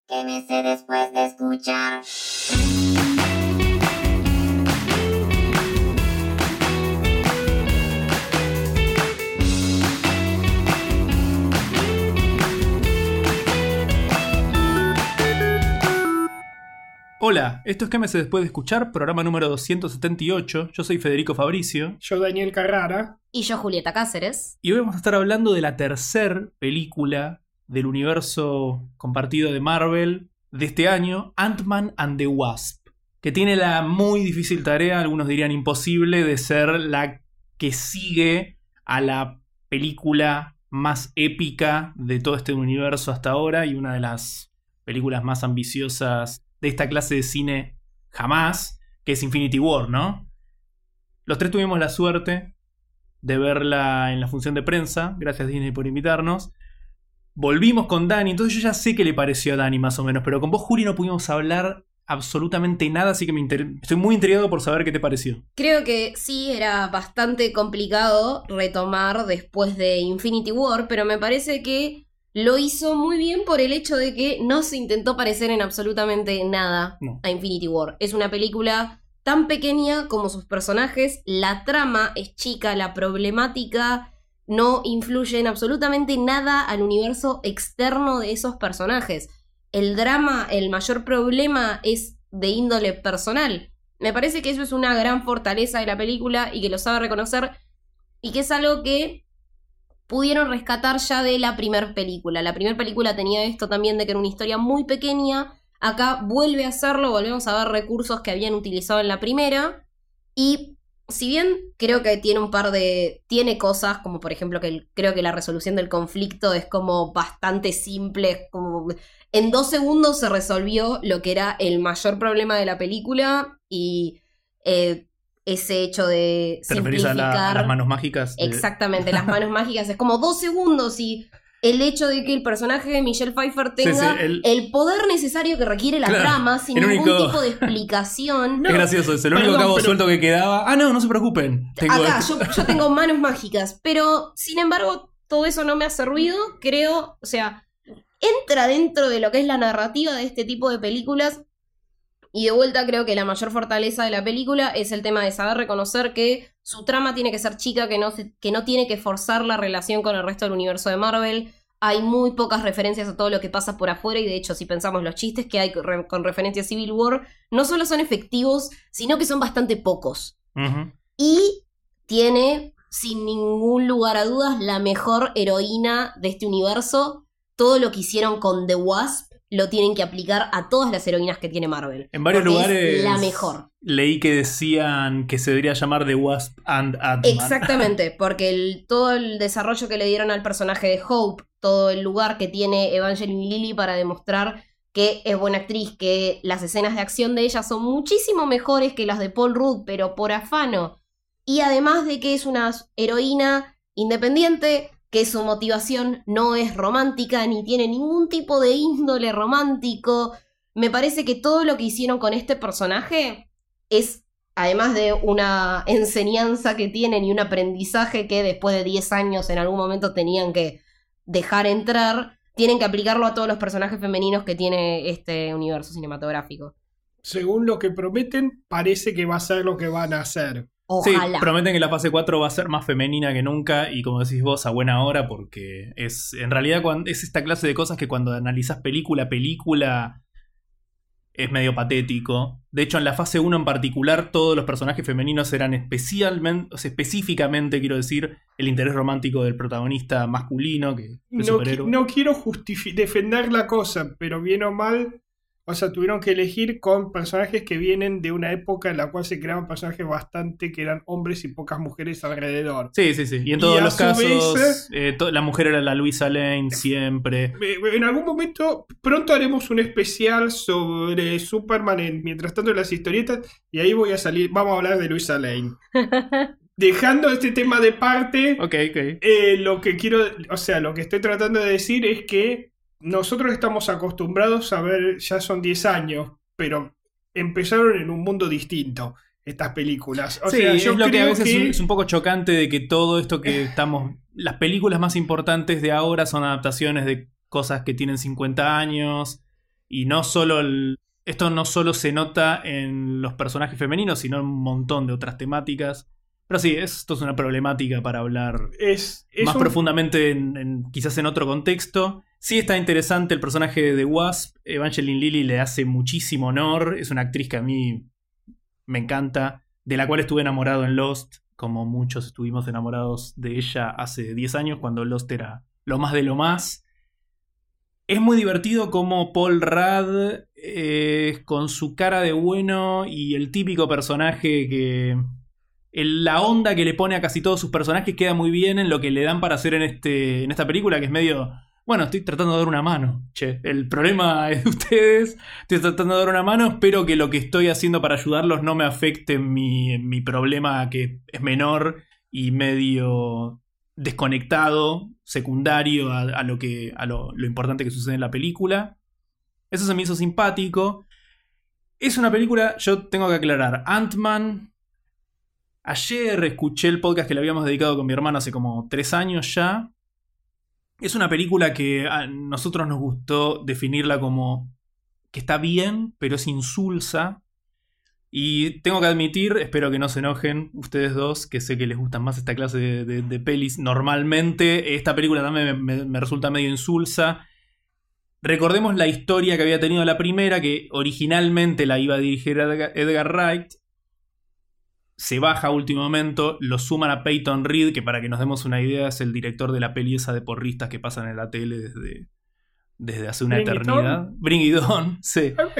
Quédese después de escuchar. Hola, esto es Quémese después de escuchar, programa número 278. Yo soy Federico Fabricio. Yo, Daniel Carrara. Y yo, Julieta Cáceres. Y hoy vamos a estar hablando de la tercer película del universo compartido de Marvel de este año, Ant-Man and the Wasp, que tiene la muy difícil tarea, algunos dirían imposible, de ser la que sigue a la película más épica de todo este universo hasta ahora y una de las películas más ambiciosas de esta clase de cine jamás, que es Infinity War, ¿no? Los tres tuvimos la suerte de verla en la función de prensa, gracias Disney por invitarnos. Volvimos con Dani, entonces yo ya sé qué le pareció a Dani más o menos, pero con vos, Juli, no pudimos hablar absolutamente nada, así que estoy muy intrigado por saber qué te pareció. Creo que sí, era bastante complicado retomar después de Infinity War, pero me parece que lo hizo muy bien por el hecho de que no se intentó parecer en absolutamente nada a Infinity War. Es una película tan pequeña como sus personajes, la trama es chica, la problemática no influye en absolutamente nada al universo externo de esos personajes. El drama, el mayor problema es de índole personal. Me parece que eso es una gran fortaleza de la película y que lo sabe reconocer y que es algo que pudieron rescatar ya de la primera película. La primera película tenía esto también de que era una historia muy pequeña. Acá vuelve a hacerlo, volvemos a ver recursos que habían utilizado en la primera. Y si bien creo que tiene cosas, como por ejemplo que creo que la resolución del conflicto es como bastante simple, como en 2 segundos se resolvió lo que era el mayor problema de la película y ese hecho de ¿Te referís a las manos mágicas? Exactamente, las manos mágicas. Es como 2 segundos y el hecho de que el personaje de Michelle Pfeiffer tenga el poder necesario que requiere la trama sin ningún tipo de explicación. Es gracioso, es el único cabo suelto que quedaba. No se preocupen. Yo tengo manos mágicas, pero sin embargo todo eso no me hace ruido. Creo, o sea, entra dentro de lo que es la narrativa de este tipo de películas. Y de vuelta creo que la mayor fortaleza de la película es el tema de saber reconocer que su trama tiene que ser chica, que no tiene que forzar la relación con el resto del universo de Marvel. Hay muy pocas referencias a todo lo que pasa por afuera y de hecho si pensamos los chistes que hay con referencia a Civil War no solo son efectivos, sino que son bastante pocos. Uh-huh. Y tiene, sin ningún lugar a dudas, la mejor heroína de este universo. Todo lo que hicieron con The Wasp lo tienen que aplicar a todas las heroínas que tiene Marvel. En varios lugares es la mejor. Leí que decían que se debería llamar The Wasp and Ant-Man. Exactamente, porque todo el desarrollo que le dieron al personaje de Hope, todo el lugar que tiene Evangeline Lilly para demostrar que es buena actriz, que las escenas de acción de ella son muchísimo mejores que las de Paul Rudd, pero por afano. Y además de que es una heroína independiente, que su motivación no es romántica ni tiene ningún tipo de índole romántico. Me parece que todo lo que hicieron con este personaje es, además de una enseñanza que tienen y un aprendizaje que después de 10 años en algún momento tenían que dejar entrar, tienen que aplicarlo a todos los personajes femeninos que tiene este universo cinematográfico. Según lo que prometen, parece que va a ser lo que van a hacer. Ojalá. Sí, prometen que la fase 4 va a ser más femenina que nunca y como decís vos, a buena hora, porque es en realidad es esta clase de cosas que cuando analizás película es medio patético. De hecho, en la fase 1 en particular, todos los personajes femeninos eran específicamente, quiero decir, el interés romántico del protagonista masculino que el superhéroe. No quiero defender la cosa, pero bien o mal, o sea, tuvieron que elegir con personajes que vienen de una época en la cual se creaban personajes bastante que eran hombres y pocas mujeres alrededor. Sí. Y en todos los casos, la mujer era la Luisa Lane siempre. En algún momento, pronto haremos un especial sobre Superman mientras tanto en las historietas, y ahí vamos a hablar de Luisa Lane. Dejando este tema de parte, okay. Lo que estoy tratando de decir es que nosotros estamos acostumbrados a ver, ya son 10 años, pero empezaron en un mundo distinto estas películas. O sea, yo creo que a veces es un poco chocante de que todo esto que estamos... Las películas más importantes de ahora son adaptaciones de cosas que tienen 50 años Y esto no solo se nota en los personajes femeninos, sino en un montón de otras temáticas. Pero sí, esto es una problemática para hablar más profundamente quizás en otro contexto. Sí está interesante el personaje de Wasp. Evangeline Lilly le hace muchísimo honor. Es una actriz que a mí me encanta, de la cual estuve enamorado en Lost, como muchos estuvimos enamorados de ella hace 10 años, cuando Lost era lo más de lo más. Es muy divertido como Paul Rudd, con su cara de bueno y el típico personaje que... la onda que le pone a casi todos sus personajes queda muy bien en lo que le dan para hacer en esta película, que es medio... Bueno, estoy tratando de dar una mano. Che, el problema es de ustedes. Estoy tratando de dar una mano. Espero que lo que estoy haciendo para ayudarlos no me afecte en mi problema, que es menor y medio desconectado, secundario a lo importante que sucede en la película. Eso se me hizo simpático. Es una película, yo tengo que aclarar, Ant-Man. Ayer escuché el podcast que le habíamos dedicado con mi hermano hace como 3 años ya. Es una película que a nosotros nos gustó definirla como que está bien, pero es insulsa. Y tengo que admitir, espero que no se enojen ustedes dos, que sé que les gustan más esta clase de pelis. Normalmente esta película también me resulta medio insulsa. Recordemos la historia que había tenido la primera, que originalmente la iba a dirigir Edgar Wright. Se baja a último momento, lo suman a Peyton Reed, que para que nos demos una idea es el director de la peli esa de porristas que pasan en la tele desde hace una eternidad. Bring It On, sí. No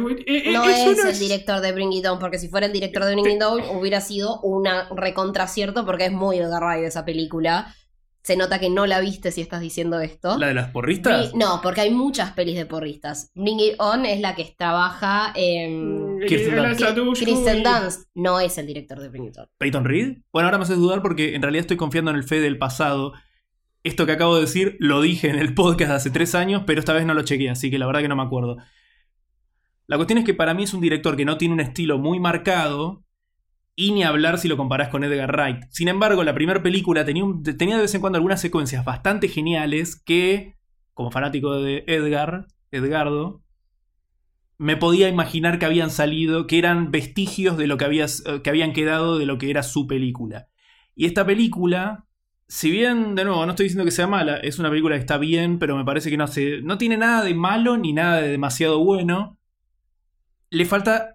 es el director de Bring It On, porque si fuera el director de Bring It On hubiera sido una recontracierto, porque es muy Edgar Wright esa película. Se nota que no la viste si estás diciendo esto. ¿La de las porristas? No, porque hay muchas pelis de porristas. Bring It On es la que trabaja Kristen Dunst. No es el director de Bring It On. ¿Peyton Reed? Bueno, ahora me haces dudar porque en realidad estoy confiando en el Fede del pasado. Esto que acabo de decir lo dije en el podcast de hace 3 años, pero esta vez no lo chequeé, así que la verdad que no me acuerdo. La cuestión es que para mí es un director que no tiene un estilo muy marcado, y ni hablar si lo comparás con Edgar Wright. Sin embargo, la primera película tenía de vez en cuando algunas secuencias bastante geniales que, como fanático de Edgardo, me podía imaginar que habían salido, que eran vestigios de lo que habían quedado de lo que era su película. Y esta película, si bien, de nuevo, no estoy diciendo que sea mala, es una película que está bien, pero me parece que no tiene nada de malo ni nada de demasiado bueno. Le falta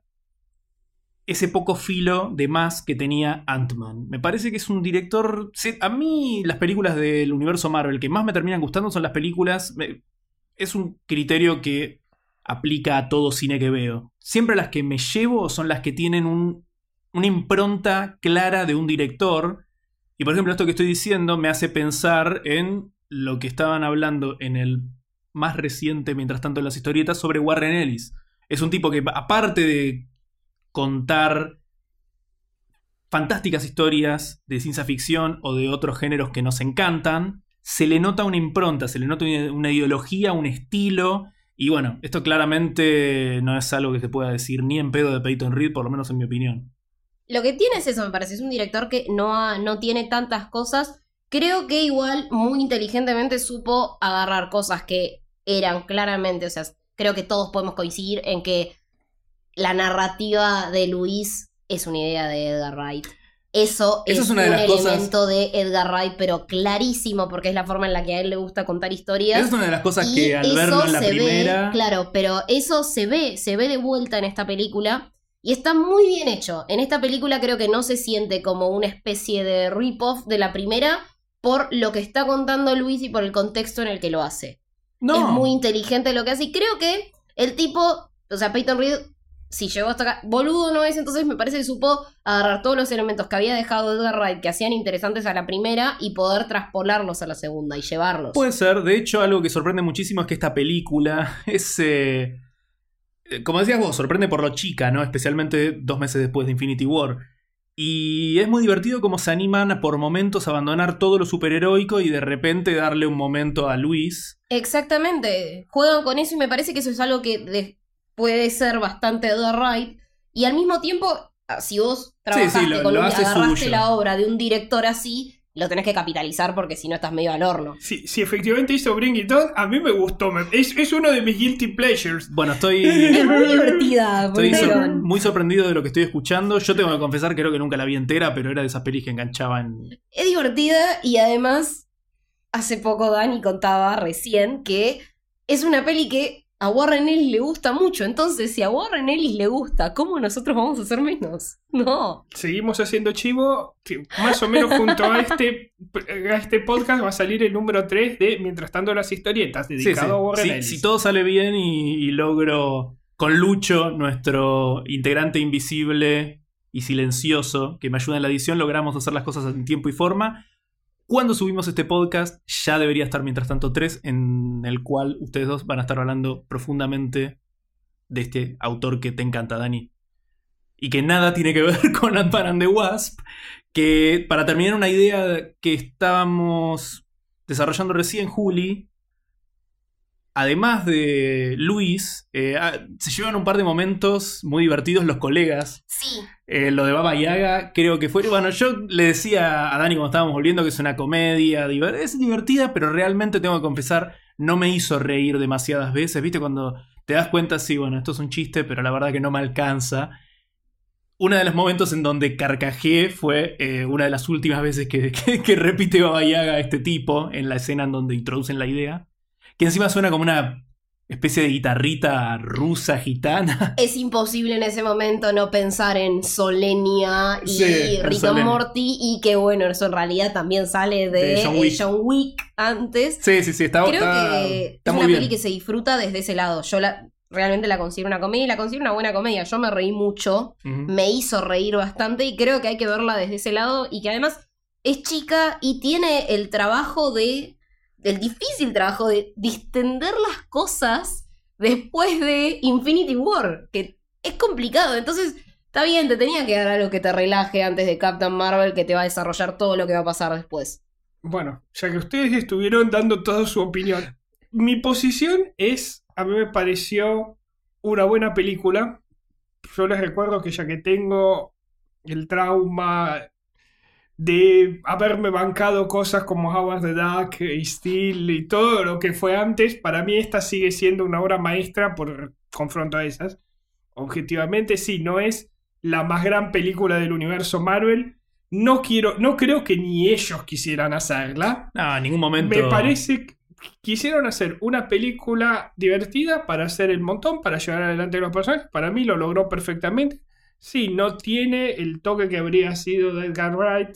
ese poco filo de más que tenía Ant-Man. Me parece que es un director... A mí las películas del universo Marvel que más me terminan gustando son las películas... Es un criterio que aplica a todo cine que veo. Siempre las que me llevo son las que tienen una impronta clara de un director. Y por ejemplo, esto que estoy diciendo me hace pensar en lo que estaban hablando en el más reciente, mientras tanto en las historietas, sobre Warren Ellis. Es un tipo que, aparte de contar fantásticas historias de ciencia ficción o de otros géneros que nos encantan, se le nota una impronta, se le nota una ideología, un estilo. Y bueno, esto claramente no es algo que se pueda decir ni en pedo de Peyton Reed, por lo menos en mi opinión. Lo que tiene es eso, me parece. Es un director que no tiene tantas cosas. Creo que igual muy inteligentemente supo agarrar cosas que eran claramente, o sea, creo que todos podemos coincidir en que la narrativa de Luis es una idea de Edgar Wright. Eso es un elemento de Edgar Wright, pero clarísimo, porque es la forma en la que a él le gusta contar historias. Esa es una de las cosas que al verlo en la primera... Claro, pero eso se ve de vuelta en esta película y está muy bien hecho. En esta película creo que no se siente como una especie de rip-off de la primera por lo que está contando Luis y por el contexto en el que lo hace. No. Es muy inteligente lo que hace y creo que el tipo, o sea, Peyton Reed... Si llegó hasta acá, boludo no es, entonces me parece que supo agarrar todos los elementos que había dejado Edgar Wright que hacían interesantes a la primera y poder traspolarlos a la segunda y llevarlos. Puede ser, de hecho algo que sorprende muchísimo es que esta película es, como decías vos, sorprende por lo chica, ¿no? Especialmente 2 meses después de Infinity War. Y es muy divertido cómo se animan a por momentos a abandonar todo lo superheroico y de repente darle un momento a Luis. Exactamente, juegan con eso y me parece que eso es algo que... puede ser bastante Edgar Wright, y al mismo tiempo, si vos trabajaste agarraste la obra de un director así, lo tenés que capitalizar porque si no estás medio al horno. Si efectivamente hizo Bring It On, a mí me gustó. Es uno de mis guilty pleasures. Bueno, estoy Es muy divertida. Estoy Bring It On. muy sorprendido de lo que estoy escuchando. Yo tengo que confesar que creo que nunca la vi entera, pero era de esas pelis que enganchaban. Es divertida y además hace poco Dani contaba recién que es una peli que a Warren Ellis le gusta mucho. Entonces, si a Warren Ellis le gusta, ¿cómo nosotros vamos a hacer menos? No. Seguimos haciendo chivo. Más o menos junto a este podcast va a salir el número 3 de Mientras tanto las historietas, dedicado a Warren Ellis. Si todo sale bien y logro con Lucho, nuestro integrante invisible y silencioso que me ayuda en la edición, logramos hacer las cosas en tiempo y forma. Cuando subimos este podcast ya debería estar Mientras tanto 3, en el cual ustedes dos van a estar hablando profundamente de este autor que te encanta, Dani. Y que nada tiene que ver con Ant-Man and the Wasp. Que para terminar una idea que estábamos desarrollando recién, Juli, además de Luis, se llevan un par de momentos muy divertidos los colegas. Sí. Lo de Baba Yaga, creo que fue... Bueno, yo le decía a Dani cuando estábamos volviendo que es una comedia, es divertida, pero realmente tengo que confesar, no me hizo reír demasiadas veces. ¿Viste? Cuando te das cuenta, sí, bueno, esto es un chiste, pero la verdad que no me alcanza. Uno de los momentos en donde carcajeé fue una de las últimas veces que repite Baba Yaga este tipo, en la escena en donde introducen la idea. Que encima suena como una especie de guitarrita rusa, gitana. Es imposible en ese momento no pensar en Solenia y Sí, Rick and Morty, y que bueno, eso en realidad también sale de John Wick antes. Sí, está Creo que está es muy una bien. peli que se disfruta desde ese lado. Yo realmente la considero una comedia y la considero una buena comedia. Yo me reí mucho, me hizo reír bastante y creo que hay que verla desde ese lado, y que además es chica y tiene el difícil trabajo de distender las cosas después de Infinity War, que es complicado. Entonces, está bien, te tenía que dar algo que te relaje antes de Captain Marvel, que te va a desarrollar todo lo que va a pasar después. Bueno, ya que ustedes estuvieron dando toda su opinión, mi posición es, a mí me pareció una buena película. Yo les recuerdo que ya que tengo el trauma de haberme bancado cosas como Howard the Duck y Steel y todo lo que fue antes, para mí esta sigue siendo una obra maestra por confronto a esas. Objetivamente sí, no es la más gran película del universo Marvel. No creo que ni ellos quisieran hacerla. No, en ningún momento. Me parece que quisieron hacer una película divertida para hacer el montón, para llevar adelante a los personajes. Para mí lo logró perfectamente. Sí, no tiene el toque que habría sido de Edgar Wright.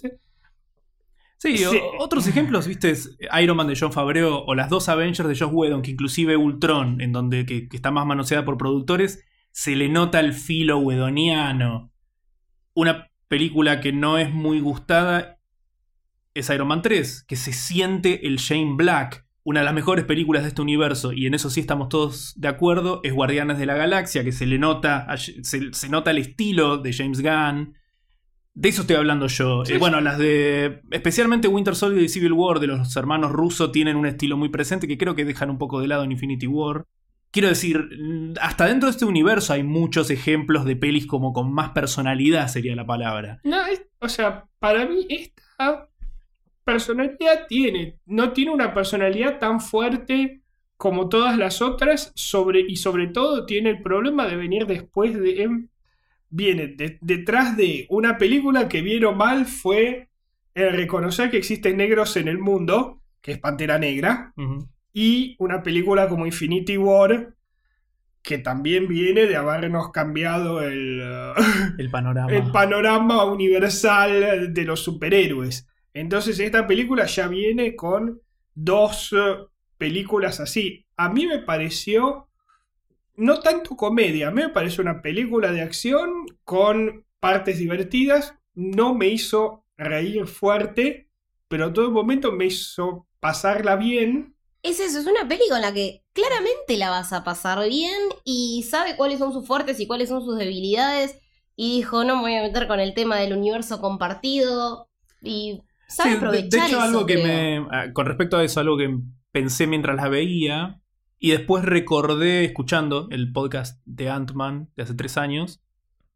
Sí, otros ejemplos, viste, es Iron Man de Jon Favreau o las dos Avengers de Joss Whedon, que inclusive Ultron, en donde que está más manoseada por productores, se le nota el filo whedoniano. Una película que no es muy gustada es Iron Man 3, que se siente el Shane Black. Una de las mejores películas de este universo, y en eso sí estamos todos de acuerdo, es Guardianes de la Galaxia, que se le nota, se nota el estilo de James Gunn. De eso estoy hablando yo. Sí. Bueno, las de especialmente Winter Soldier y Civil War de los hermanos Russo tienen un estilo muy presente que creo que dejan un poco de lado en Infinity War. Quiero decir, hasta dentro de este universo hay muchos ejemplos de pelis como con más personalidad, sería la palabra. No, o sea, para mí esta personalidad no tiene una personalidad tan fuerte como todas las otras, y sobre todo tiene el problema de venir después viene detrás de una película que bien o mal fue el reconocer que existen negros en el mundo, que es Pantera Negra, y una película como Infinity War, que también viene de habernos cambiado el panorama. el panorama universal de los superhéroes. Entonces esta película ya viene con dos películas así. A mí me pareció no tanto comedia, a mí me pareció una película de acción con partes divertidas. No me hizo reír fuerte, pero en todo momento me hizo pasarla bien. Es eso, es una peli con la que claramente la vas a pasar bien y sabe cuáles son sus fuertes y cuáles son sus debilidades. Y dijo, no me voy a meter con el tema del universo compartido. Y sabe aprovechar de hecho, eso, algo que creo. con respecto a eso, algo que pensé mientras la veía y después recordé escuchando el podcast de Ant-Man de hace 3 años,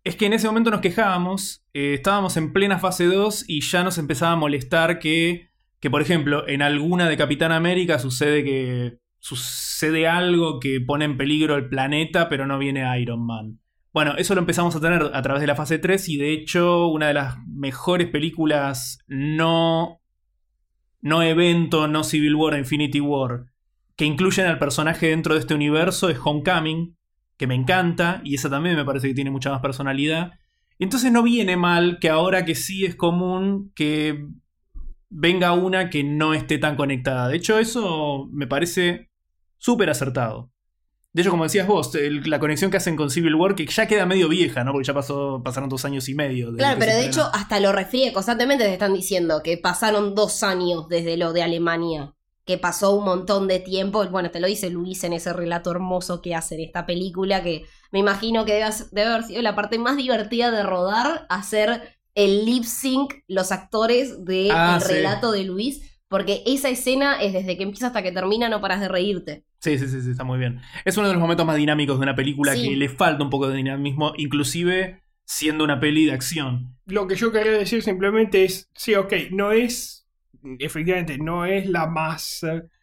es que en ese momento nos quejábamos, estábamos en plena fase 2 y ya nos empezaba a molestar que, por ejemplo, en alguna de Capitán América sucede algo que pone en peligro el planeta, pero no viene Iron Man. Bueno, eso lo empezamos a tener a través de la fase 3 y de hecho una de las mejores películas no evento, no Civil War, Infinity War, que incluyen al personaje dentro de este universo es Homecoming, que me encanta, y esa también me parece que tiene mucha más personalidad. Y entonces no viene mal que ahora que sí es común que venga una que no esté tan conectada. De hecho, eso me parece súper acertado. De hecho, como decías vos, la conexión que hacen con Civil War, que ya queda medio vieja, ¿no? Porque ya pasaron 2 años y medio. Claro, pero de hecho hasta lo refríe constantemente, te están diciendo que pasaron 2 años desde lo de Alemania, que pasó un montón de tiempo. Bueno, te lo dice Luis en ese relato hermoso que hace en esta película, que me imagino que debe haber sido la parte más divertida de rodar, hacer el lip sync, los actores del relato de Luis. Porque esa escena es desde que empieza hasta que termina, no paras de reírte. Sí, está muy bien. Es uno de los momentos más dinámicos de una película que le falta un poco de dinamismo, inclusive siendo una peli de acción. Lo que yo quería decir simplemente es, sí, ok, efectivamente, no es la más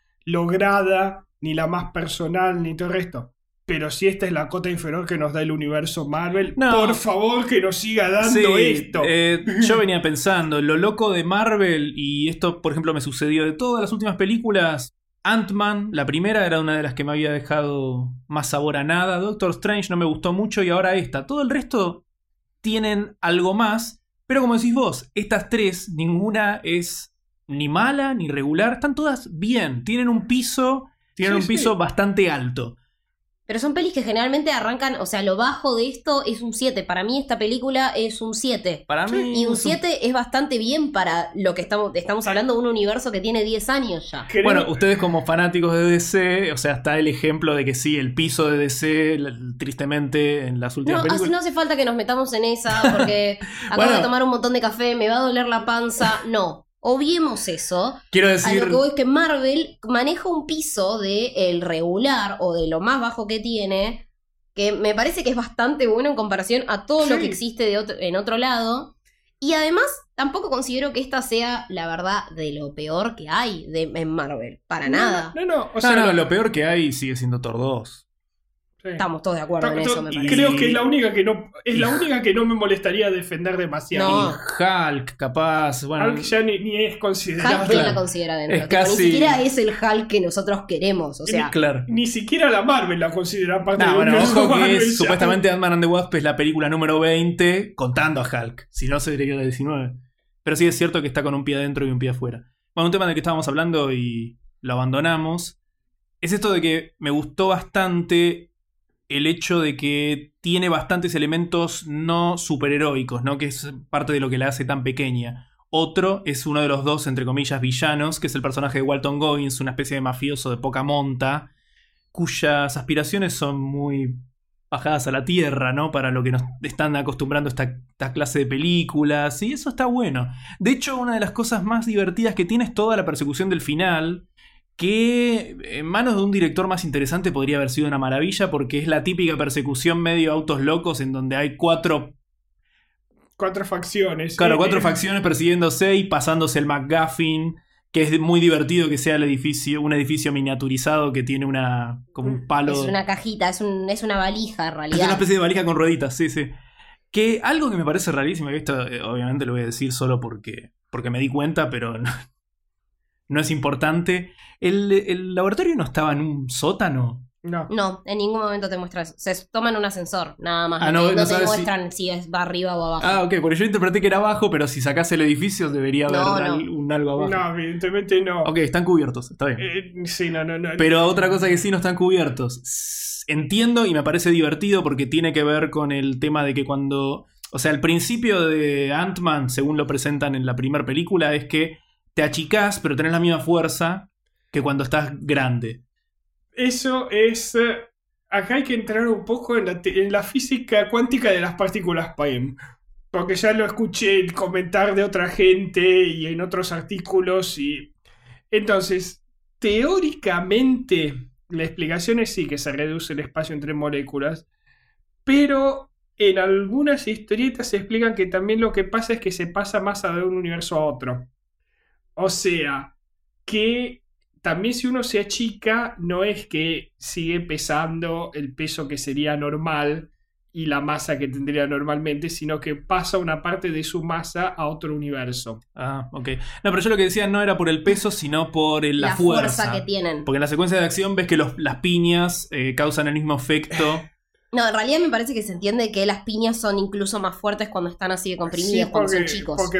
lograda, ni la más personal, ni todo el resto. Pero si esta es la cota inferior que nos da el universo Marvel, por favor que nos siga dando esto. Yo venía pensando, lo loco de Marvel, y esto por ejemplo me sucedió de todas las últimas películas, Ant-Man, la primera era una de las que me había dejado más sabor a nada, Doctor Strange no me gustó mucho y ahora esta. Todo el resto tienen algo más, pero como decís vos, estas 3, ninguna es ni mala ni regular, están todas bien, tienen un piso bastante alto. Pero son pelis que generalmente arrancan, o sea, lo bajo de esto es un 7. Para mí esta película es un 7. Para mí y un 7 es bastante bien para lo que estamos hablando de un universo que tiene 10 años ya. Bueno, ustedes como fanáticos de DC, o sea, está el ejemplo de que sí, el piso de DC, tristemente, en las últimas películas... No hace falta que nos metamos en esa, porque acabo de tomar un montón de café, me va a doler la panza. No. Obviemos eso. Quiero decir... A lo que voy es que Marvel maneja un piso de el regular o de lo más bajo que tiene, que me parece que es bastante bueno en comparación a todo lo que existe en otro lado. Y además, tampoco considero que esta sea la verdad de lo peor que hay en Marvel. Para nada. No, lo peor que hay sigue siendo Thor 2. Sí. Estamos todos de acuerdo en eso, me parece. Creo que es la única que no me molestaría defender demasiado. No. Y Hulk, capaz. Bueno, Hulk ya ni es considerado. Hulk no la considera dentro. Es casi... Ni siquiera es el Hulk que nosotros queremos. O sea, ni siquiera la Marvel la considera parte del universo Marvel. Que es, supuestamente Ant-Man and the Wasp es la película número 20 contando a Hulk. Si no, sería la 19. Pero sí es cierto que está con un pie adentro y un pie afuera. Bueno, un tema del que estábamos hablando y lo abandonamos es esto de que me gustó bastante el hecho de que tiene bastantes elementos no superheroicos, ¿no? Que es parte de lo que la hace tan pequeña. Otro es uno de los 2, entre comillas, villanos, que es el personaje de Walton Goggins, una especie de mafioso de poca monta, cuyas aspiraciones son muy bajadas a la tierra, ¿no? Para lo que nos están acostumbrando esta clase de películas, y eso está bueno. De hecho, una de las cosas más divertidas que tiene es toda la persecución del final, que en manos de un director más interesante podría haber sido una maravilla, porque es la típica persecución medio autos locos en donde hay 4 facciones. Claro, 4 facciones persiguiéndose y pasándose el McGuffin, que es muy divertido que sea un edificio miniaturizado que tiene como un palo. Es una cajita, es una valija en realidad. Es una especie de valija con rueditas, sí. Que algo que me parece rarísimo, y esto obviamente lo voy a decir solo porque me di cuenta, pero no es importante. ¿El laboratorio no estaba en un sótano? No, en ningún momento te muestra eso. Se toman un ascensor, nada más. No te muestran si va arriba o abajo. Ok, porque yo interpreté que era abajo, pero si sacás el edificio debería haber un algo abajo. No, evidentemente no. Ok, están cubiertos, está bien. Sí, no. Pero otra cosa que sí no están cubiertos. Entiendo y me parece divertido porque tiene que ver con el tema de que cuando... O sea, el principio de Ant-Man, según lo presentan en la primera película, es que te achicás, pero tenés la misma fuerza que cuando estás grande. Eso es... acá hay que entrar un poco en la física cuántica de las partículas PEM. Porque ya lo escuché comentar de otra gente y en otros artículos. Entonces, teóricamente, la explicación es sí que se reduce el espacio entre moléculas. Pero en algunas historietas se explican que también lo que pasa es que se pasa más de un universo a otro. O sea, que también si uno se achica, no es que sigue pesando el peso que sería normal y la masa que tendría normalmente, sino que pasa una parte de su masa a otro universo. Ah, ok. No, pero yo lo que decía no era por el peso, sino por la fuerza que tienen. Porque en la secuencia de acción ves que las piñas causan el mismo efecto. No, en realidad me parece que se entiende que las piñas son incluso más fuertes cuando están así de comprimidas, cuando son chicos. Porque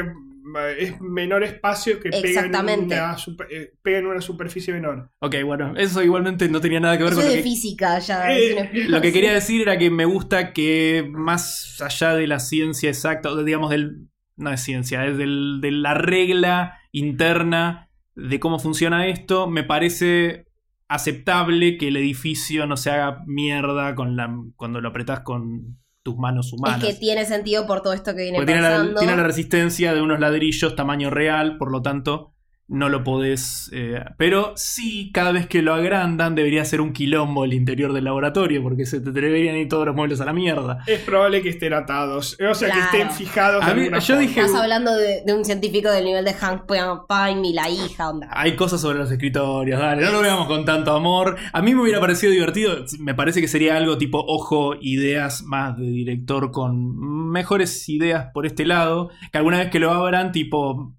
es menor espacio que Exactamente. pega en una superficie menor. Ok, bueno, eso igualmente no tenía nada que ver Eso con es lo de que... física ya. Lo que quería decir era que me gusta que más allá de la ciencia exacta, o digamos no es ciencia, es de la regla interna de cómo funciona esto, me parece aceptable que el edificio no se haga mierda cuando lo apretás con tus manos humanas. Es que tiene sentido por todo esto que viene porque pasando. tiene la resistencia de unos ladrillos tamaño real, por lo tanto no lo podés... pero sí, cada vez que lo agrandan debería ser un quilombo el interior del laboratorio, porque se te deberían ir todos los muebles a la mierda. Es probable que estén atados, o sea, Claro. que estén fijados A de mí- alguna yo forma. dije- Estás hablando de un científico del nivel de Hank Pym y la hija, onda. Hay cosas sobre los escritorios, dale, no lo veamos con tanto amor. A mí me hubiera parecido divertido, me parece que sería algo tipo, ojo, ideas más de director con mejores ideas por este lado, que alguna vez que lo abran, tipo,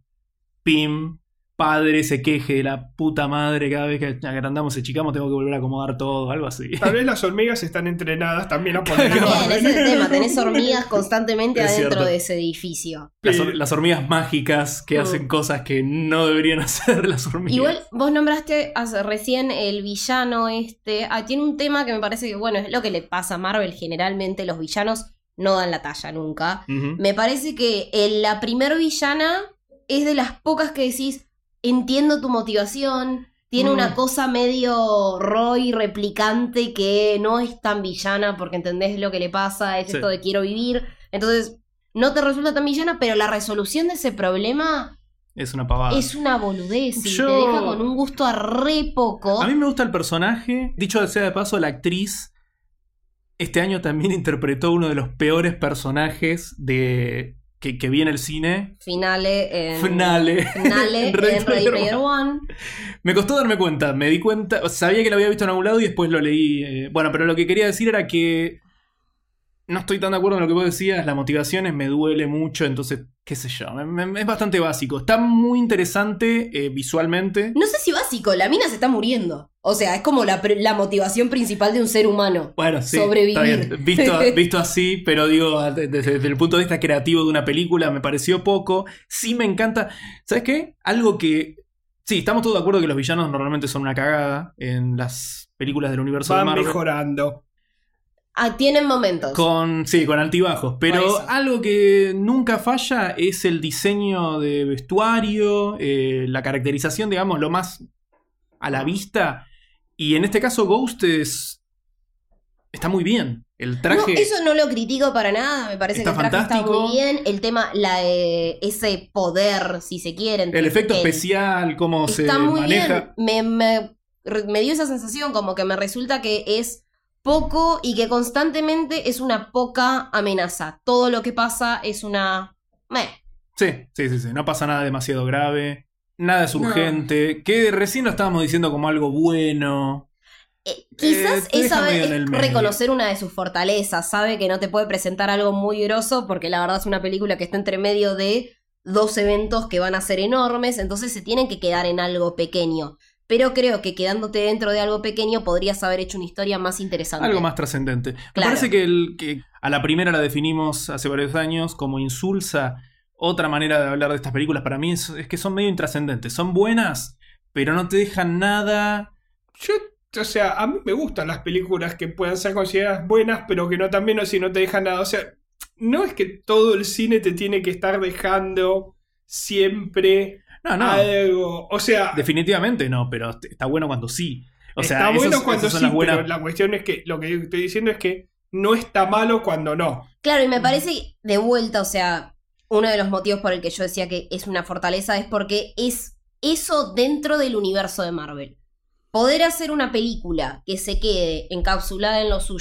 Pim, padre, se queje de la puta madre cada vez que agrandamos y achicamos, tengo que volver a acomodar todo, algo así. Tal vez las hormigas están entrenadas también a poner También, ese es el tema. Tenés hormigas constantemente Es adentro cierto. de ese edificio. Las hormigas mágicas que hacen cosas que no deberían hacer las hormigas. Igual, vos nombraste recién el villano este. Tiene un tema que me parece que, bueno, es lo que le pasa a Marvel. Generalmente los villanos no dan la talla nunca. Ujú. Me parece que la primer villana es de las pocas que decís, entiendo tu motivación, tiene una cosa medio Roy replicante que no es tan villana porque entendés lo que le pasa, es Sí. esto de quiero vivir. Entonces, no te resulta tan villana, pero la resolución de ese problema Es una pavada. es una boludez y Yo- te deja con un gusto a re poco. A mí me gusta el personaje. Dicho sea de paso, la actriz este año también interpretó uno de los peores personajes que vi en el cine. Finale en Finale. en Ready Player One. Me costó darme cuenta. Me di cuenta. O sea, sabía que lo había visto en algún lado y después lo leí. Bueno, pero lo que quería decir era que no estoy tan de acuerdo en lo que vos decías. Las motivaciones me duele mucho. Entonces, qué sé yo. Es bastante básico. Está muy interesante visualmente. No sé si básico, la mina se está muriendo. O sea, es como la motivación principal de un ser humano. Bueno, sí, Sobrevivir. está bien. Visto así, pero digo, desde el punto de vista creativo de una película me pareció poco. Sí me encanta. ¿Sabes qué? Algo que... Sí, estamos todos de acuerdo que los villanos normalmente son una cagada en las películas del universo de Van Marvel. mejorando. Tienen momentos. Con altibajos. Por Pero eso. algo que nunca falla es el diseño de vestuario, la caracterización, digamos, lo más a la vista. Y en este caso Ghost está muy bien. El traje... No, eso no lo critico para nada. Me parece Está que el traje está fantástico. muy bien. El tema, ese poder, si se quiere. El efecto especial, cómo se está muy maneja. bien. Me dio esa sensación como que me resulta que es poco y que constantemente es una poca amenaza. Todo lo que pasa es una... Sí. No pasa nada demasiado grave. Nada es urgente. Que recién lo estábamos diciendo como algo bueno. Quizás te deja esa medio es en el medio. reconocer una de sus fortalezas. Sabe que no te puede presentar algo muy groso porque la verdad es una película que está entre medio de dos eventos que van a ser enormes. Entonces se tienen que quedar en algo pequeño. Pero creo que quedándote dentro de algo pequeño podrías haber hecho una historia más interesante. Algo más trascendente. Me Claro. parece que a la primera la definimos hace varios años como insulsa. Otra manera de hablar de estas películas para mí es que son medio intrascendentes. Son buenas, pero no te dejan nada. O sea, a mí me gustan las películas que puedan ser consideradas buenas, pero que no también si no te dejan nada. O sea, no es que todo el cine te tiene que estar dejando siempre No. algo. O sea, Definitivamente no, pero está bueno cuando sí. O sea, está bueno esas cuando son sí, las buenas. pero la cuestión es que lo que estoy diciendo es que no está malo cuando no. Claro, y me parece de vuelta, o sea, uno de los motivos por el que yo decía que es una fortaleza es porque es eso dentro del universo de Marvel. Poder hacer una película que se quede encapsulada en lo suyo,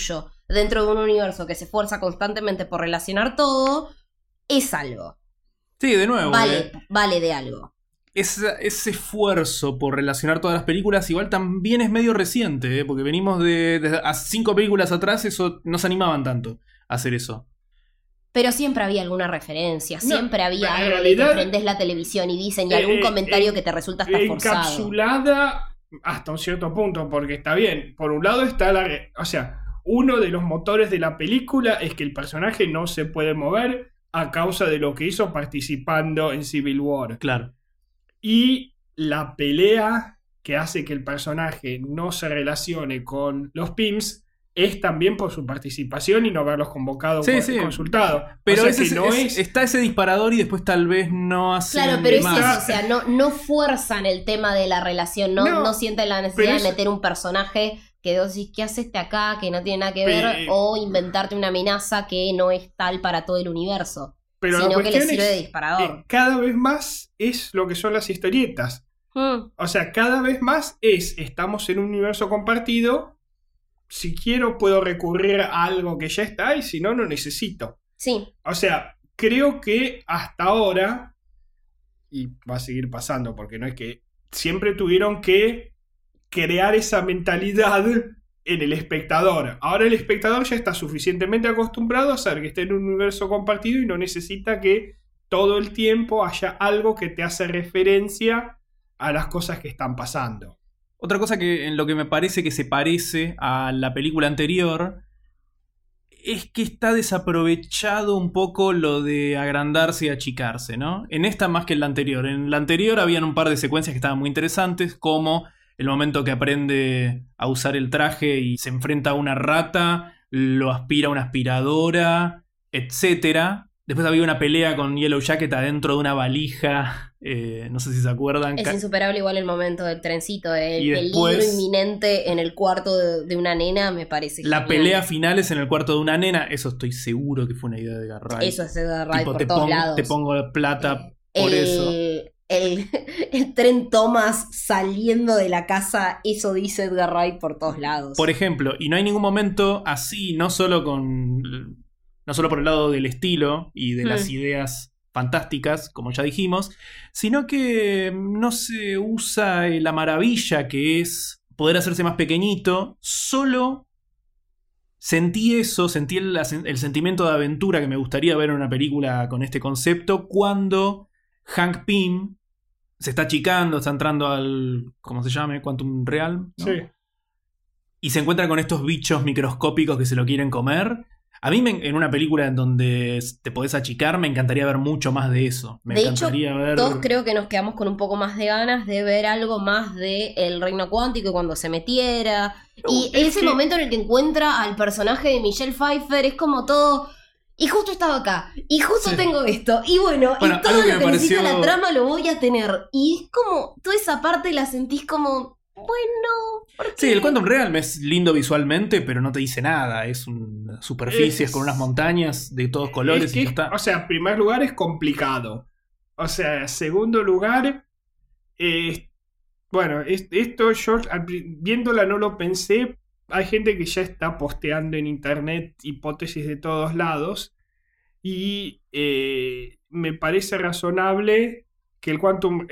dentro de un universo que se esfuerza constantemente por relacionar todo, es algo. Sí, de nuevo. Vale de algo. Ese esfuerzo por relacionar todas las películas igual también es medio reciente, porque venimos de 5 películas atrás, eso no se animaban tanto a hacer eso. Pero siempre había alguna referencia, siempre había en algo realidad, de que prendés la televisión y dicen y algún comentario que te resulta hasta forzado. Encapsulada hasta un cierto punto, porque está bien. Por un lado está o sea, uno de los motores de la película es que el personaje no se puede mover a causa de lo que hizo participando en Civil War. Claro. Y la pelea que hace que el personaje no se relacione con los Pym's es también por su participación y no haberlos convocado o consultado. Pero o sea, está ese disparador y después tal vez no hacen Claro, pero más. es eso, o sea, no fuerzan el tema de la relación, no sienten la necesidad de meter un personaje que vos decís, ¿qué haces acá? Que no tiene nada que ver, o inventarte una amenaza que no es tal para todo el universo, pero sino que le sirve de disparador. Cada vez más es lo que son las historietas. O sea, cada vez más estamos en un universo compartido. Si quiero puedo recurrir a algo que ya está y si no, no necesito. Sí. O sea, creo que hasta ahora, y va a seguir pasando porque no es que siempre tuvieron que crear esa mentalidad en el espectador. Ahora el espectador ya está suficientemente acostumbrado a saber que está en un universo compartido y no necesita que todo el tiempo haya algo que te hace referencia a las cosas que están pasando. Otra cosa que en lo que me parece que se parece a la película anterior es que está desaprovechado un poco lo de agrandarse y achicarse, ¿no? En esta más que en la anterior. En la anterior habían un par de secuencias que estaban muy interesantes, como el momento que aprende a usar el traje y se enfrenta a una rata, lo aspira a una aspiradora, etc. Después había una pelea con Yellow Jacket adentro de una valija. No sé si se acuerdan. Es insuperable igual el momento del trencito, el después, peligro inminente en el cuarto de una nena, me parece la genial. pelea final es en el cuarto de una nena. Eso estoy seguro que fue una idea de Edgar Wright. Eso es Edgar Wright, tipo, por todos lados. te pongo plata por eso. El tren Thomas saliendo de la casa, eso dice Edgar Wright por todos lados. Por ejemplo, y no hay ningún momento así, no solo por el lado del estilo y de las ideas fantásticas, como ya dijimos, sino que no se usa la maravilla que es poder hacerse más pequeñito. Solo sentí el sentimiento de aventura que me gustaría ver en una película con este concepto cuando Hank Pym se está achicando, está entrando al, ¿cómo se llama? Quantum Realm, ¿no? Sí. Y se encuentra con estos bichos microscópicos que se lo quieren comer. A mí en una película en donde te podés achicar me encantaría ver mucho más de eso. Todos creo que nos quedamos con un poco más de ganas de ver algo más de el reino cuántico cuando se metiera. Y ese momento en el que encuentra al personaje de Michelle Pfeiffer es como todo... Y justo estaba acá, y justo tengo esto, y bueno y todo lo que necesita la trama lo voy a tener. Y es como, toda esa parte la sentís como... Bueno, ¿por qué? Sí, el Quantum Realm es lindo visualmente, pero no te dice nada. Es una superficie con unas montañas de todos colores y ya está. O sea, en primer lugar es complicado. O sea, en segundo lugar, bueno, esto yo viéndola no lo pensé. Hay gente que ya está posteando en internet hipótesis de todos lados. Y me parece razonable que el Quantum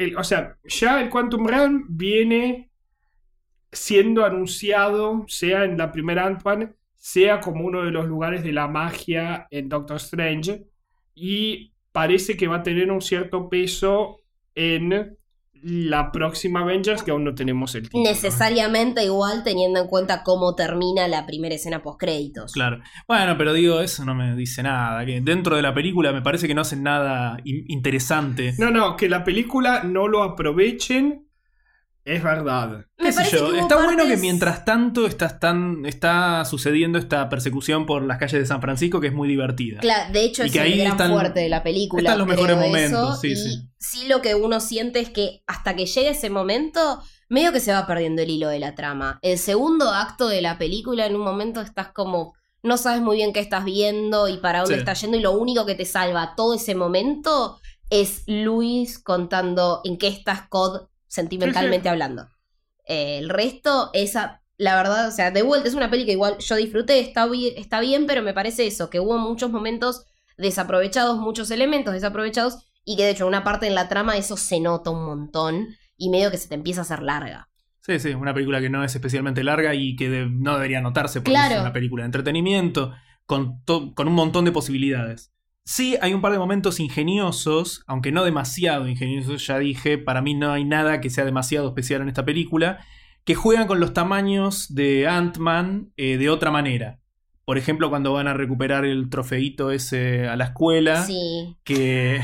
Realm viene siendo anunciado, sea en la primera Ant-Man, sea como uno de los lugares de la magia en Doctor Strange, y parece que va a tener un cierto peso en la próxima Avengers, que aún no tenemos el título. Necesariamente igual, teniendo en cuenta cómo termina la primera escena postcréditos. Claro. Bueno, pero digo, eso no me dice nada. Que dentro de la película me parece que no hacen nada interesante. No, que la película no lo aprovechen. Es verdad. ¿Qué sé yo? Está bueno que mientras tanto está sucediendo esta persecución por las calles de San Francisco, que es muy divertida. Claro, de hecho es el gran fuerte de la película. Están los mejores momentos, sí, lo que uno siente es que hasta que llegue ese momento, medio que se va perdiendo el hilo de la trama. El segundo acto de la película, en un momento estás como... No sabes muy bien qué estás viendo y para dónde estás yendo, y lo único que te salva todo ese momento es Luis contando en qué está Scott sentimentalmente hablando. El resto, esa la verdad, o sea, de vuelta es una peli que igual yo disfruté, está bien, pero me parece eso, que hubo muchos momentos desaprovechados, muchos elementos desaprovechados, y que de hecho una parte en la trama eso se nota un montón, y medio que se te empieza a hacer larga. Sí, una película que no es especialmente larga y que no debería notarse porque Claro. es una película de entretenimiento con un montón de posibilidades. Sí, hay un par de momentos ingeniosos, aunque no demasiado ingeniosos, ya dije, para mí no hay nada que sea demasiado especial en esta película, que juegan con los tamaños de Ant-Man de otra manera. Por ejemplo, cuando van a recuperar el trofeito ese a la escuela, Sí. que...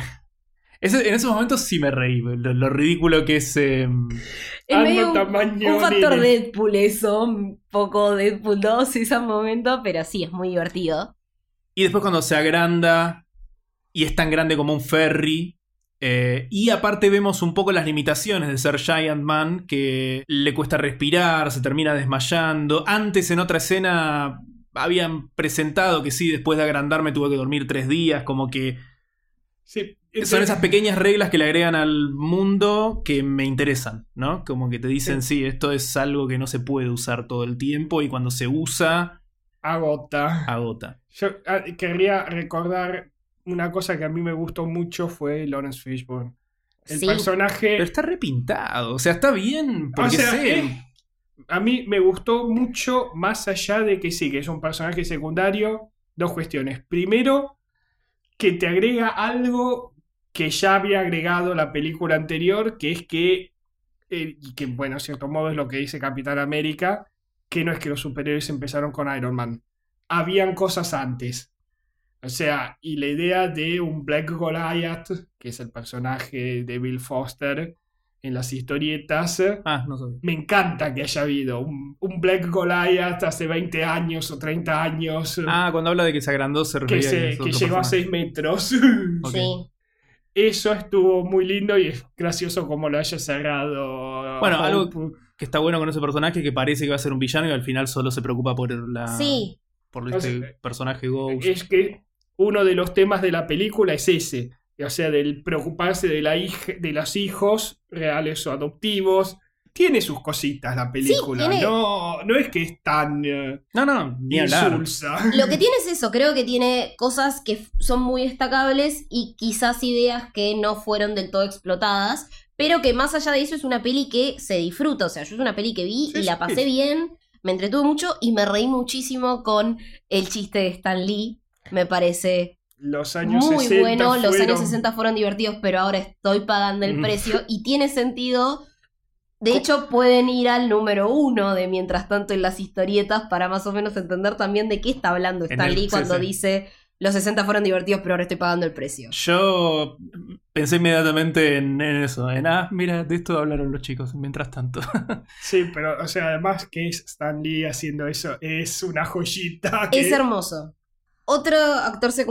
en esos momentos sí me reí, lo ridículo que es... Es medio tamaño un factor nene. Deadpool eso, un poco Deadpool 2 ese momento, pero sí, es muy divertido. Y después cuando se agranda y es tan grande como un ferry. Y aparte vemos un poco las limitaciones de ser Giant Man, que le cuesta respirar, se termina desmayando. Antes en otra escena habían presentado que sí, después de agrandarme tuve que dormir 3 días, como que... Sí, Son esas pequeñas reglas que le agregan al mundo que me interesan, ¿no? Como que te dicen, sí, esto es algo que no se puede usar todo el tiempo y cuando se usa, agota. Yo querría recordar una cosa que a mí me gustó mucho fue Lawrence Fishburne. El Sí. personaje... Pero está repintado, o sea, está bien, porque O sea, sé... a mí me gustó mucho, más allá de que sí, que es un personaje secundario, 2 cuestiones. Primero, que te agrega algo que ya había agregado la película anterior, que es que, y que bueno, en cierto modo es lo que dice Capitán América, que no es que los superhéroes empezaron con Iron Man. Habían cosas antes. O sea, y la idea de un Black Goliath, que es el personaje de Bill Foster en las historietas, No sé. me encanta que haya habido un Black Goliath hace 20 años o 30 años Cuando habla de que se agrandó se que, refería a eso, que otro llegó a personaje. 6 metros. Ok. Sí. Eso estuvo muy lindo y es gracioso como lo haya cerrado. Bueno, Hope. algo que está bueno con ese personaje es que parece que va a ser un villano y al final solo se preocupa por Sí. por O este sea, personaje Ghost. Es que uno de los temas de la película es ese. O sea, del preocuparse de los hijos reales o adoptivos. Tiene sus cositas la película. tiene- No es que es tan No, ni hablar. insulsa. Lo que tiene es eso, creo que tiene cosas que son muy destacables y quizás ideas que no fueron del todo explotadas, pero que más allá de eso es una peli que se disfruta, o sea, yo es una peli que vi Sí, y la sí. pasé bien, me entretuve mucho y me reí muchísimo con el chiste de Stan Lee, me parece Los años muy 60 bueno, los fueron- años 60 fueron divertidos, pero ahora estoy pagando el precio y tiene sentido. De hecho, pueden ir al número 1 de Mientras tanto en las historietas para más o menos entender también de qué está hablando En Stan el- Lee sí, cuando sí. dice los 60 fueron divertidos, pero ahora estoy pagando el precio. Yo pensé inmediatamente en eso, mira, de esto hablaron los chicos, mientras tanto. Sí, pero, o sea, además que es Stan Lee haciendo eso, es una joyita. Que... Es hermoso. Otra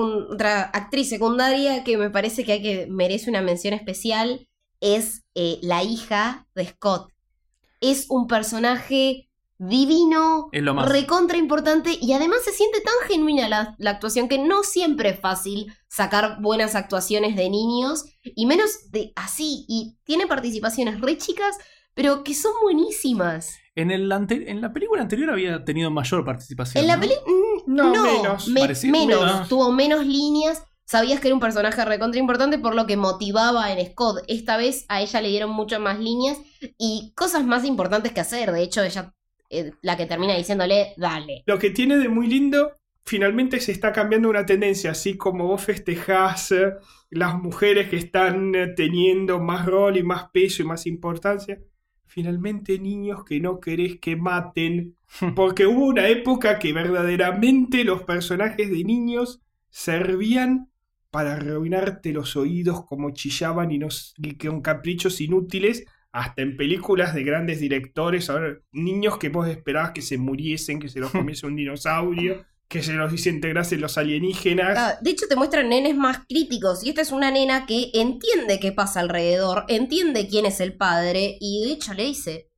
actriz secundaria que me parece que merece una mención especial es la hija de Scott. Es un personaje divino, Es lo más. recontra importante y además se siente tan genuina la actuación que no siempre es fácil sacar buenas actuaciones de niños y menos de así. Y tiene participaciones re chicas, pero que son buenísimas. En la película anterior había tenido mayor participación. En la ¿no? película No, menos. Parecido. menos, Menos. tuvo menos líneas. Sabías que era un personaje recontra importante por lo que motivaba en Scott. Esta vez a ella le dieron muchas más líneas y cosas más importantes que hacer. De hecho, ella la que termina diciéndole, dale. Lo que tiene de muy lindo, finalmente se está cambiando una tendencia, así como vos festejás las mujeres que están teniendo más rol y más peso y más importancia. Finalmente niños que no querés que maten, porque hubo una época que verdaderamente los personajes de niños servían para arruinarte los oídos como chillaban y con caprichos inútiles, hasta en películas de grandes directores, ahora, niños que vos esperabas que se muriesen, que se los comiese un dinosaurio, que se los desintegrasen los alienígenas. De hecho, te muestran nenes más críticos. Y esta es una nena que entiende qué pasa alrededor, entiende quién es el padre. Y de hecho le dice,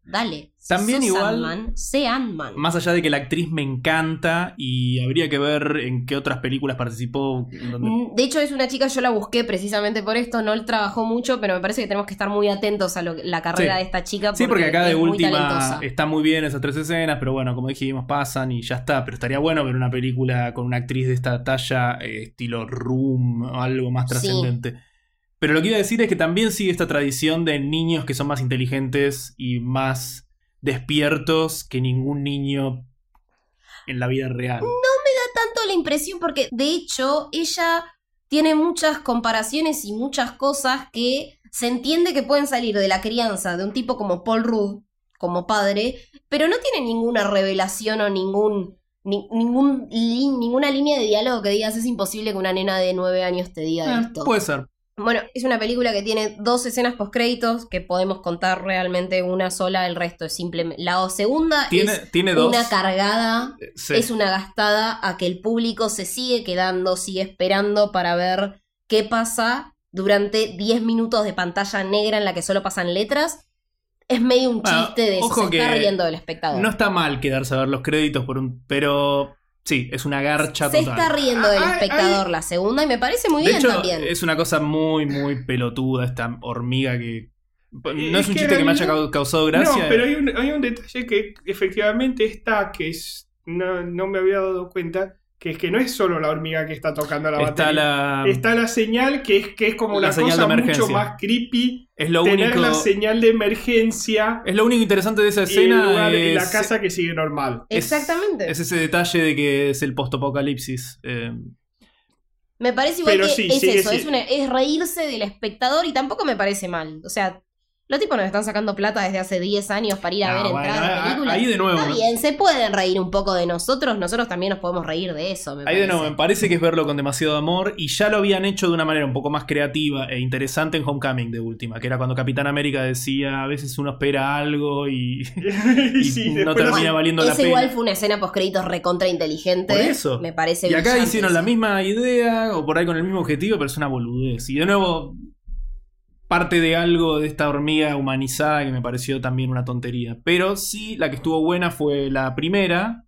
dale. También sos igual- Ant-Man, sé Ant-Man. Más allá de que la actriz me encanta y habría que ver en qué otras películas participó. Donde... De hecho, es una chica, yo la busqué precisamente por esto, no trabajó mucho, pero me parece que tenemos que estar muy atentos a la carrera Sí. de esta chica. Sí, porque acá de es muy última talentosa. está muy bien esas 3 escenas, pero bueno, como dijimos, pasan y ya está. Pero estaría bueno ver una película con una actriz de esta talla, estilo Room o algo más Sí. trascendente. Pero lo que iba a decir es que también sigue esta tradición de niños que son más inteligentes y más despiertos que ningún niño en la vida real. Tanto la impresión porque de hecho ella tiene muchas comparaciones y muchas cosas que se entiende que pueden salir de la crianza de un tipo como Paul Rudd como padre, pero no tiene ninguna revelación o ninguna línea de diálogo que digas es imposible que una nena de 9 años te diga esto. Puede ser. Bueno, es una película que tiene 2 escenas postcréditos que podemos contar realmente una sola, el resto es simplemente... La segunda Tiene es dos. una cargada, Sí. es una gastada a que el público se sigue quedando, sigue esperando para ver qué pasa durante 10 minutos de pantalla negra en la que solo pasan letras. Es medio un Bueno, chiste de eso, ojo se está que riendo del espectador. No está mal quedarse a ver los créditos pero sí, es una garcha Se total. está riendo del espectador la segunda y me parece muy De bien hecho, también. es una cosa muy, muy pelotuda esta hormiga que... No es un que chiste que me haya realmente- causado gracia. No, pero hay un detalle que efectivamente está, no me había dado cuenta, que es que no es solo la hormiga que está tocando la Está batería. la... Está la señal que es como La una señal cosa de emergencia. mucho más creepy. Es lo Tener único... la señal de emergencia Es lo único interesante de esa y el escena lugar y es... la casa que sigue normal. Exactamente. Es ese detalle de que es el post-apocalipsis. Me parece igual Pero que sí, es sigue eso, siendo- es reírse del espectador y tampoco me parece mal. O sea, los tipos nos están sacando plata desde hace 10 años para ir a No, ver bueno, entradas de películas. ahí de nuevo, Está ¿no? bien, se pueden reír un poco de nosotros también nos podemos reír de eso. Me Ahí de parece. nuevo, me parece que es verlo con demasiado amor y ya lo habían hecho de una manera un poco más creativa e interesante en Homecoming de última, que era cuando Capitán América decía a veces uno espera algo y Sí, no después termina valiendo la Esa pena. igual fue una escena post-créditos recontra inteligente. Por eso. Me parece Y acá brillante hicieron eso. la misma idea o por ahí con el mismo objetivo, pero es una boludez. Y de nuevo, parte de algo de esta hormiga humanizada que me pareció también una tontería. Pero sí, la que estuvo buena fue la primera,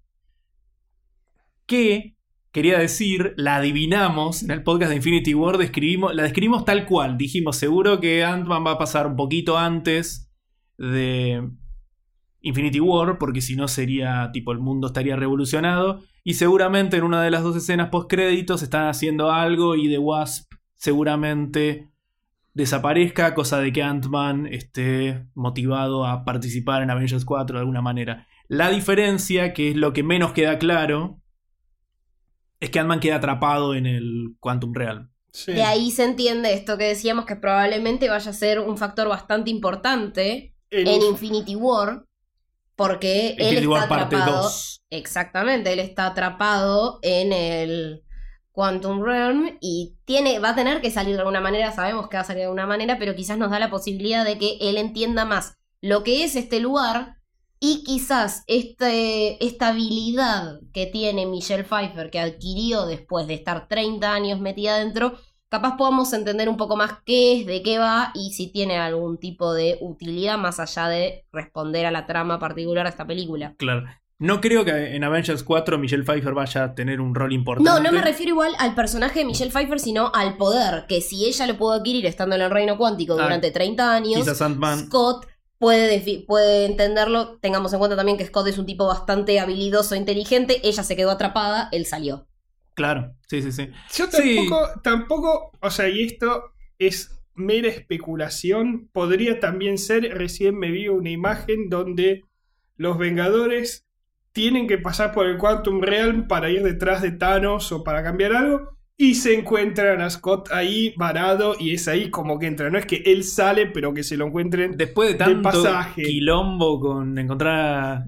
que, quería decir, la adivinamos en el podcast de Infinity War, la describimos tal cual. Dijimos, seguro que Ant-Man va a pasar un poquito antes de Infinity War, porque si no sería, tipo, el mundo estaría revolucionado. Y seguramente en una de las 2 escenas post-créditos están haciendo algo y The Wasp seguramente desaparezca, cosa de que Ant-Man esté motivado a participar en Avengers 4 de alguna manera. La diferencia, que es lo que menos queda claro, es que Ant-Man queda atrapado en el Quantum Realm. Sí. De ahí se entiende esto que decíamos que probablemente vaya a ser un factor bastante importante en Infinity War, porque él Infinity está War parte atrapado. 2. Exactamente, él está atrapado en el Quantum Realm y va a tener que salir de alguna manera, sabemos que va a salir de alguna manera, pero quizás nos da la posibilidad de que él entienda más lo que es este lugar y quizás esta habilidad que tiene Michelle Pfeiffer, que adquirió después de estar 30 años metida adentro, capaz podamos entender un poco más qué es, de qué va y si tiene algún tipo de utilidad más allá de responder a la trama particular de esta película. Claro. No creo que en Avengers 4 Michelle Pfeiffer vaya a tener un rol importante. No me refiero igual al personaje de Michelle Pfeiffer, sino al poder, que si ella lo pudo adquirir estando en el reino cuántico durante 30 años, Quizás Ant-Man. Scott puede entenderlo. Tengamos en cuenta también que Scott es un tipo bastante habilidoso e inteligente, ella se quedó atrapada, él salió. Claro, sí. Yo tampoco, o sea, y esto es mera especulación, podría también ser, recién me vi una imagen donde los Vengadores tienen que pasar por el Quantum Realm para ir detrás de Thanos o para cambiar algo, y se encuentran a Scott ahí varado, y es ahí como que entra. No es que él sale, pero que se lo encuentren Después de tanto pasaje. quilombo con encontrar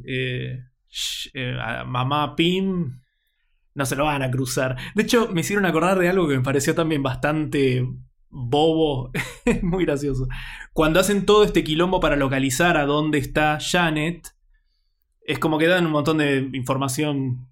a mamá Pym, no se lo van a cruzar. De hecho, me hicieron acordar de algo que me pareció también bastante bobo. Muy gracioso. Cuando hacen todo este quilombo para localizar a dónde está Janet, es como que dan un montón de información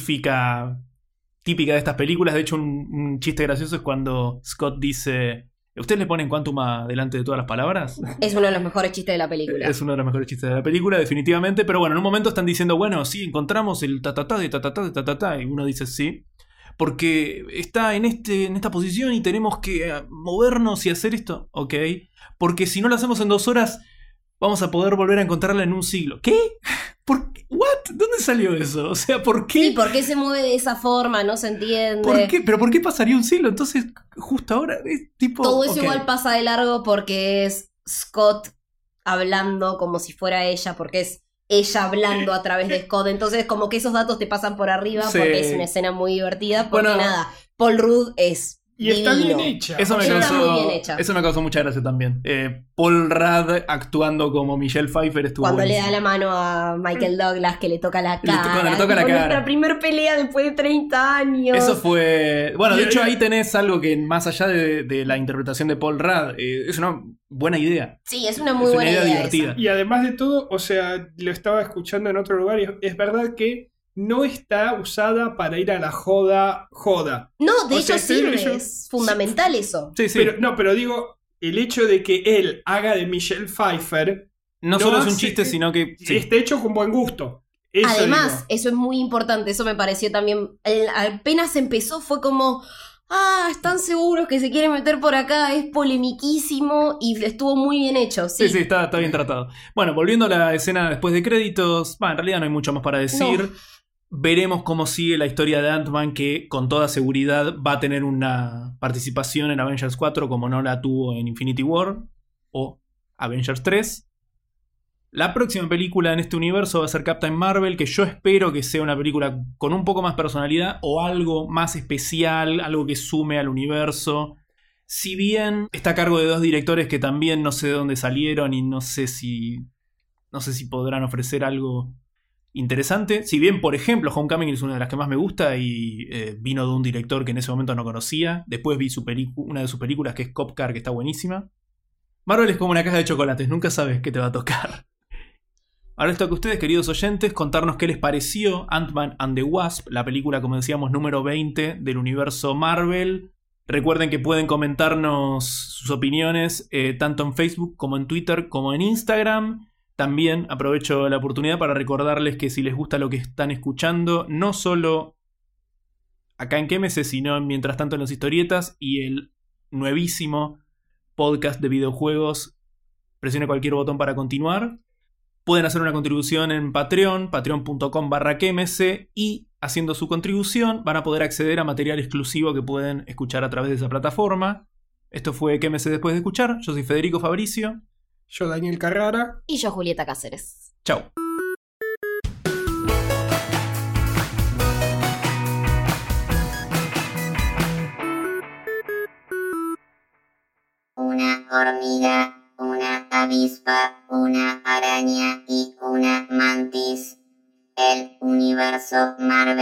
tecnocientífica típica de estas películas. De hecho, un chiste gracioso es cuando Scott dice: ¿Ustedes le ponen Quantuma delante de todas las palabras? Es uno de los mejores chistes de la película. Es uno de los mejores chistes de la película, definitivamente. Pero bueno, en un momento están diciendo, bueno, sí, encontramos el tatatá de tatatá de tatatá. Y uno dice sí, porque está en esta posición y tenemos que movernos y hacer esto. Ok, porque si no lo hacemos en 2 horas, vamos a poder volver a encontrarla en un siglo. ¿Qué? ¿Por qué? ¿What? ¿Dónde salió eso? O sea, ¿por qué? Sí, ¿por qué se mueve de esa forma? No se entiende. ¿Por qué? ¿Pero por qué pasaría un siglo? Entonces, justo ahora, es tipo... Todo eso ok. igual pasa de largo porque es Scott hablando como si fuera ella, porque es ella hablando a través de Scott. Entonces, como que esos datos te pasan por arriba Sí. porque es una escena muy divertida. Porque Bueno. nada, Paul Rudd es Y está divino. bien hecha. Eso me, Está muy causó, bien hecha. eso me causó mucha gracia también. Paul Rudd actuando como Michelle Pfeiffer estuvo Cuando le buenísimo. da la mano a Michael Douglas, que le toca la Le toca- cara. le toca la Tipo, cara. Nuestra primer pelea después de 30 años. Eso fue... Bueno, de Y- hecho ahí tenés algo que más allá de la interpretación de Paul Rudd, es una buena idea. Sí, es una muy Es una buena idea idea divertida. esa. Y además de todo, o sea, lo estaba escuchando en otro lugar y es verdad que no está usada para ir a la joda. No, de O hecho sea, sirve, eso- es fundamental eso. Sí, sí. Pero digo, el hecho de que él haga de Michelle Pfeiffer no no solo es un hace- chiste, sino que... sí. está hecho con buen gusto. Eso Además, digo. eso es muy importante, eso me pareció también. Apenas empezó, fue como. Están seguros que se quieren meter por acá, es polemiquísimo y estuvo muy bien hecho. Sí, Sí, está bien tratado. Bueno, volviendo a la escena después de créditos, en realidad no hay mucho más para decir. No. Veremos cómo sigue la historia de Ant-Man, que con toda seguridad va a tener una participación en Avengers 4 como no la tuvo en Infinity War o Avengers 3. La próxima película en este universo va a ser Captain Marvel, que yo espero que sea una película con un poco más personalidad o algo más especial, algo que sume al universo. Si bien está a cargo de 2 directores que también no sé de dónde salieron y no sé si podrán ofrecer algo interesante. Si bien, por ejemplo, Homecoming es una de las que más me gusta y vino de un director que en ese momento no conocía. Después vi una de sus películas que es Cop Car, que está buenísima. Marvel es como una caja de chocolates, nunca sabes qué te va a tocar. Ahora les toca a ustedes, queridos oyentes, contarnos qué les pareció Ant-Man and the Wasp, la película, como decíamos, número 20 del universo Marvel. Recuerden que pueden comentarnos sus opiniones tanto en Facebook como en Twitter como en Instagram. También aprovecho la oportunidad para recordarles que si les gusta lo que están escuchando, no solo acá en Quémese, sino mientras tanto en las historietas y el nuevísimo podcast de videojuegos, presione cualquier botón para continuar. Pueden hacer una contribución en Patreon, patreon.com/quemese, y haciendo su contribución van a poder acceder a material exclusivo que pueden escuchar a través de esa plataforma. Esto fue Quemese después de escuchar. Yo soy Federico Fabricio. Yo, Daniel Carrara. Y yo, Julieta Cáceres. Chau. Una hormiga, una avispa, una araña y una mantis. El universo Marvel